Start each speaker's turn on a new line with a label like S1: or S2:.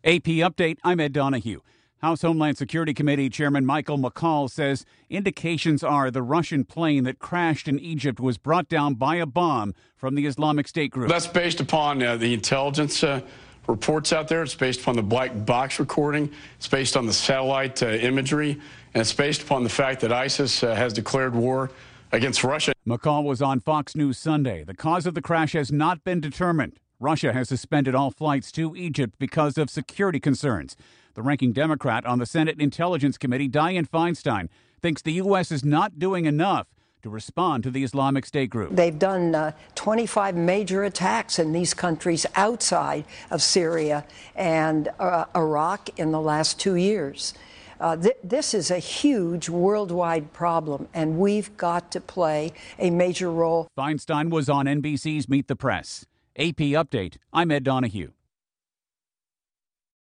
S1: AP Update, I'm Ed Donahue. House Homeland Security Committee Chairman Michael McCaul says indications are the Russian plane that crashed in Egypt was brought down by a bomb from the Islamic State group.
S2: That's based upon the intelligence reports out there. It's based upon the black box recording. It's based on the satellite imagery. And it's based upon the fact that ISIS has declared war against Russia.
S1: McCaul was on Fox News Sunday. The cause of the crash has not been determined. Russia has suspended all flights to Egypt because of security concerns. The ranking Democrat on the Senate Intelligence Committee, Dianne Feinstein, thinks the U.S. is not doing enough to respond to the Islamic State group.
S3: They've done 25 major attacks in these countries outside of Syria and Iraq in the last 2 years. This is a huge worldwide problem, and we've got to play a major role.
S1: Feinstein was on NBC's Meet the Press. AP Update, I'm Ed Donahue.